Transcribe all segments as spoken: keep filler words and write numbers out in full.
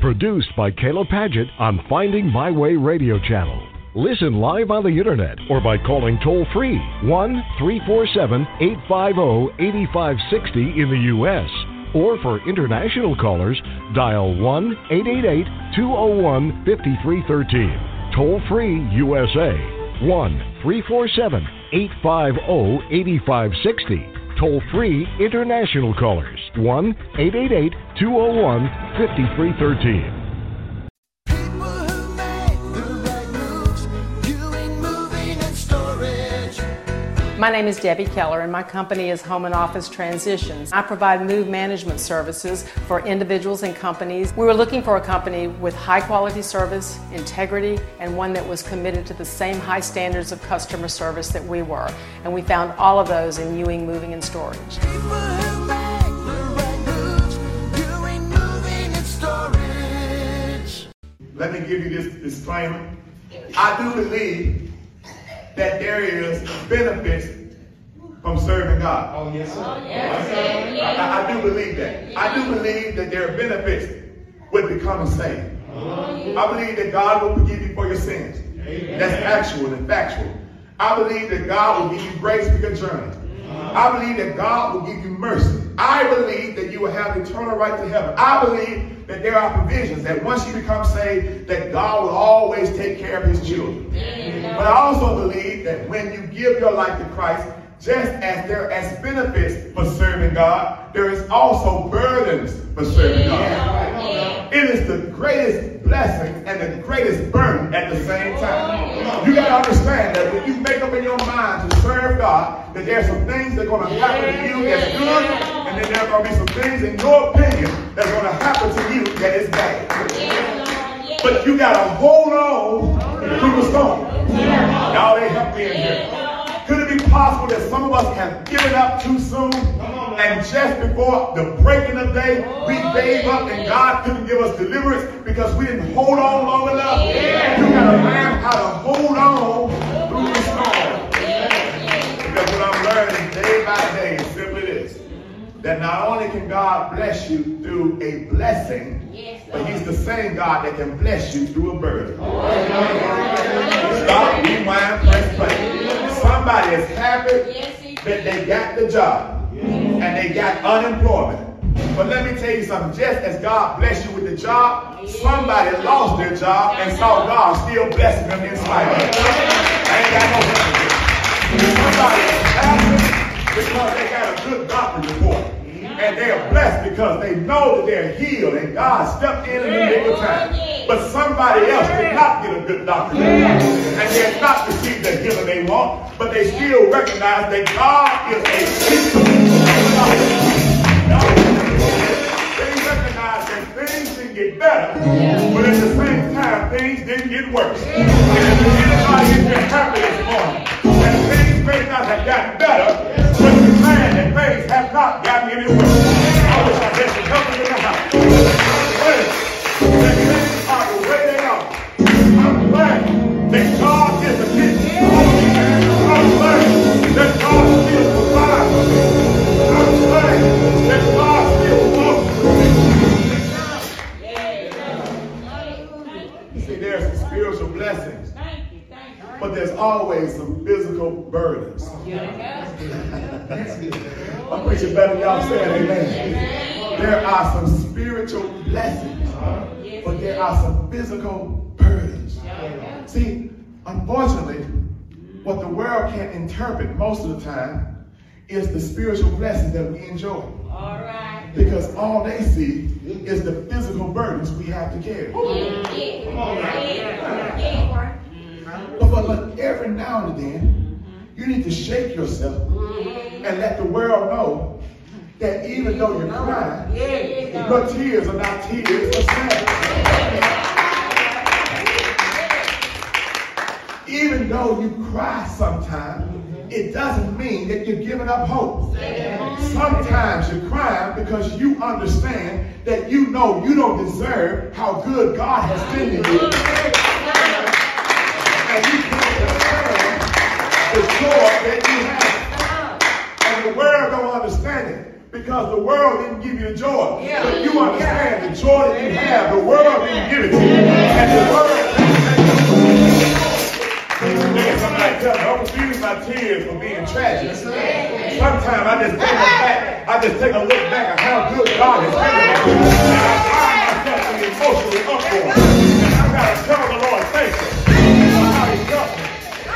Produced by Kayla Padgett on Finding My Way Radio Channel. Listen live on the internet or by calling toll-free one three four seven, eight five zero, eight five six zero in the U S Or for international callers, dial one eight eight eight, two zero one, five three one three. Toll-free U S A, one three four seven, eight five zero, eight five six zero. Toll-free international callers, one eight eight eight, two zero one, five three one three. My name is Debbie Keller, and my company is Home and Office Transitions. I provide move management services for individuals and companies. We were looking for a company with high quality service, integrity, and one that was committed to the same high standards of customer service that we were. And we found all of those in Ewing Moving and Storage. Let me give you this disclaimer. I do believe that there is benefits from serving God. Oh, yes, sir. Oh, yes, sir. I, I do believe that. I do believe that there are benefits with becoming saved. I believe that God will forgive you for your sins. That's actual and factual. I believe that God will give you grace for your journey. I believe that God will give you mercy. I believe that you will have eternal right to heaven. I believe that there are provisions that once you become saved, that God will always take care of his children. But I also believe that when you give your life to Christ, just as there are benefits for serving God, there is also burdens for serving God. It is the greatest blessing and the greatest burden at the same time. You got to understand that when you make up in your mind to serve God, that there are some things that are going to happen to you that's good, and then there are going to be some things, in your opinion, that's going to happen to you that is bad. But you got to hold on to the storm. Y'all ain't help me in here. Could it be possible that some of us have given up too soon? And just before the breaking of day, we gave up and God couldn't give us deliverance because we didn't hold on long enough? You got to learn how to hold on through the storm. Because what I'm learning day by day is simply this. That not only can God bless you through a blessing, but he's the same God that can bless you through a burden. Stop, rewind, press play. Somebody is happy that they got the job and they got unemployment. But let me tell you something. Just as God blessed you with the job, somebody lost their job and saw God still blessing them in spite of it. I ain't got no help. Somebody is happy because they got a good doctor report. And they are blessed because they know that they're healed and God stepped in in the nick of time. But somebody else did not get a good doctor report. And they have not received the healing they want, but they still recognize that God is a keeper. They recognize that things didn't get better, but at the same time, things didn't get worse. And if anybody is here happy this morning, that things may not have gotten better, but the man that things have not gotten any worse. I wish I had some help in the house. That things are the way they are. I'm glad that God is a keeper. I'm glad that God still provides for me. I'm glad that God still walks with me. See, there's some spiritual blessings, but there's always some physical burdens. I'm preaching better than y'all saying amen. There are some spiritual blessings, but there are some physical burdens. See, unfortunately, what the world can't interpret most of the time is the spiritual blessings that we enjoy. All right. Because all they see is the physical burdens we have to carry. Come on now. But, but, but every now and then, you need to shake yourself and let the world know that even though you're crying, your tears are not tears of sadness. Even though you cry sometimes, it doesn't mean that you're giving up hope. Sometimes you're crying because you understand that you know you don't deserve how good God has been to you. And you can't deserve the joy that you have. And the world don't understand it because the world didn't give you the joy. But you understand the joy that you have, the world didn't give it to you. And the world somebody tell me, don't use my tears for being tragic. Sometimes I just take a back, I just take a look back at how good God has been to me. And I find myself in emotionally uproar. And I gotta tell the Lord, thank you for how he helped me.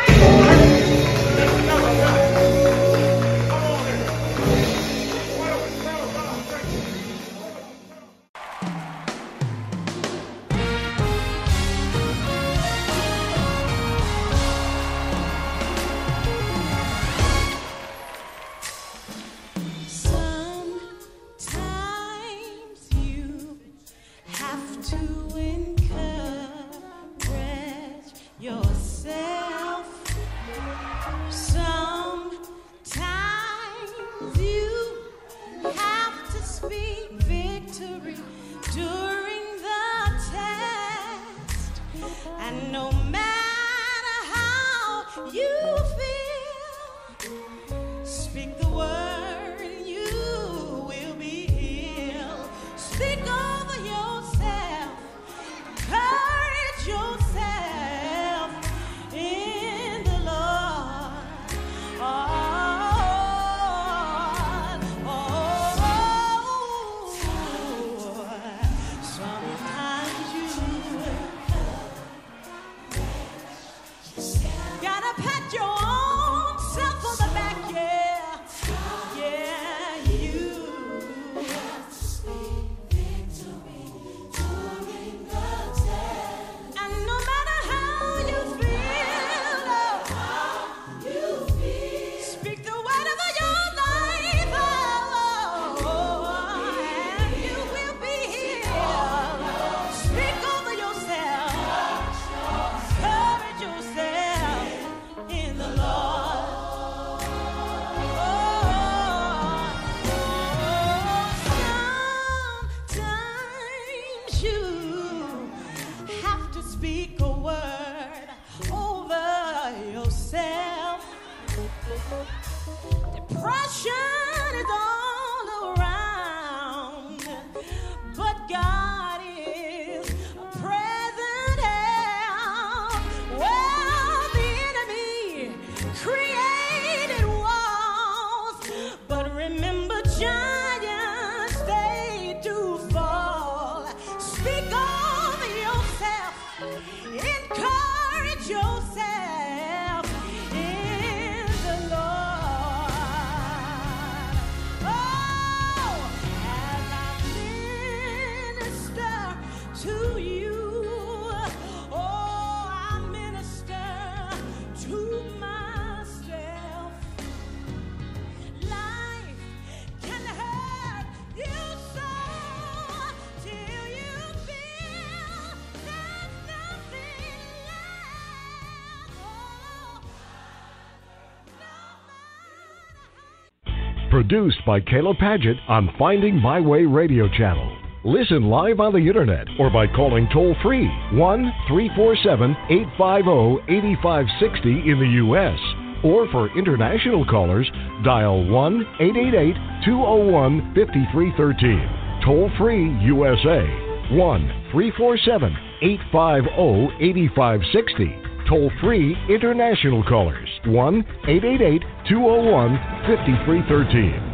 Produced by Caleb Paget on Finding My Way Radio Channel. Listen live on the internet or by calling toll-free one three four seven, eight five zero, eight five six zero in the U S Or for international callers, dial one eight eight eight, two zero one, five three one three. Toll-free U S A, one three four seven, eight five zero, eight five six zero. Toll-free international callers, one eight eight eight, two zero one, five three one three.